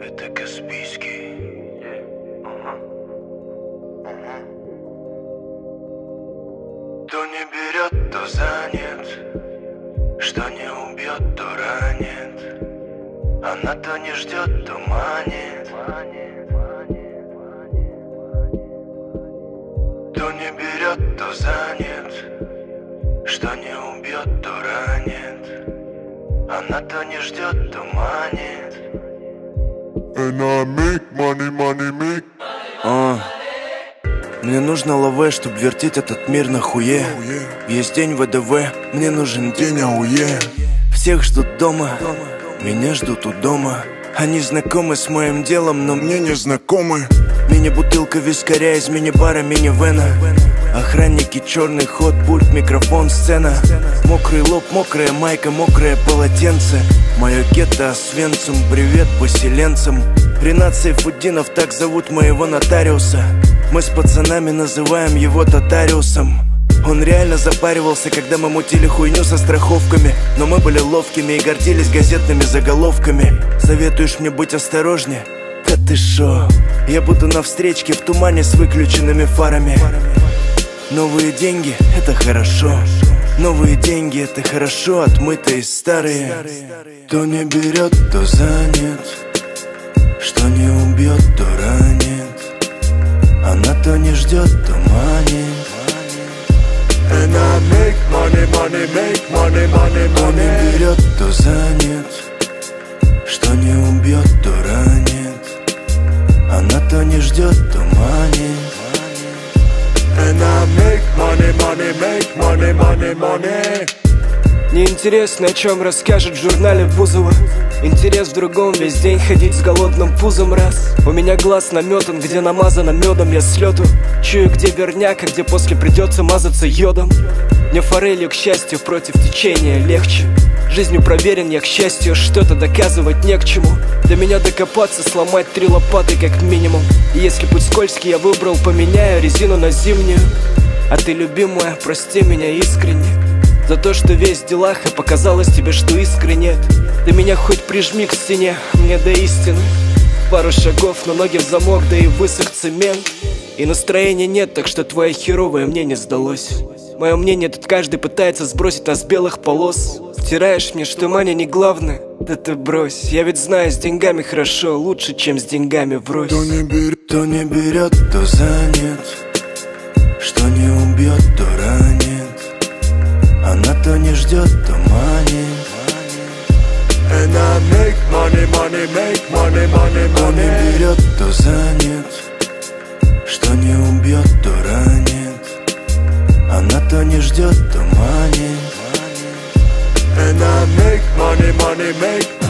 Это Каспийский. То не берет, то занят, что не убьет, то ранит. Она то не ждет, то манит. То не берет, то занят, что не убьет, то ранит. Она то не ждет, то манит. And I make money, money, make. Мне нужно лавэ, чтоб вертеть этот мир на хуе. Есть день ВДВ, мне нужен день АУЕ. Всех ждут дома, меня ждут у дома. Они знакомы с моим делом, но мне не знакомы. Мини-бутылка вискаря из мини-бара, мини-вена. Охранники, черный ход, пульт, микрофон, сцена. Мокрый лоб, мокрая майка, мокрое полотенце. Мое гетто Освенцим, привет поселенцам. Ренат Сайфуддинов, так зовут моего нотариуса. Мы с пацанами называем его Татариусом. Он реально запаривался, когда мы мутили хуйню со страховками. Но мы были ловкими и гордились газетными заголовками. Советуешь мне быть осторожнее? Да ты шо? Я буду на встречке в тумане с выключенными фарами. Новые деньги — это хорошо. Новые деньги — это хорошо, отмытые старые. То не берет, то занят, что не убьет, то ранит. Она то не ждет, то манит. And I make money, money, make money, money, То не money. берет, то занят, что не убьет, то ранит. Она то не ждет, то манит. And I make money, money, make money, money, money. Неинтересно, о чем расскажет в журнале Бузова. Интерес в другом, весь день ходить с голодным пузом раз. У меня глаз наметан, где намазано медом, я с лету чую, где верняк, а где после придется мазаться йодом. Мне форелью, к счастью, против течения легче. Жизнью проверен я, к счастью, что-то доказывать не к чему. До меня докопаться, сломать 3 лопаты как минимум. И если путь скользкий я выбрал, поменяю резину на зимнюю. А ты, любимая, прости меня искренне за то, что весь в делах, и показалось тебе, что искры нет. Ты меня хоть прижми к стене, мне до истины пару шагов, но ноги в замок, да и высох цемент. И настроения нет, так что твое херовое мне не сдалось. Мое мнение тут каждый пытается сбросить нас с белых полос. Втираешь мне, что Маня не главное, да ты брось. Я ведь знаю, с деньгами хорошо, лучше, чем с деньгами врозь. То не берет, то занят, что не убьет, то ранит. Она то не ждет, то манит. And I make money, money, make money, money, То не money. берет, то занят, что не убьет, то ранит. Она то не ждет, то манит. And I make money, money, make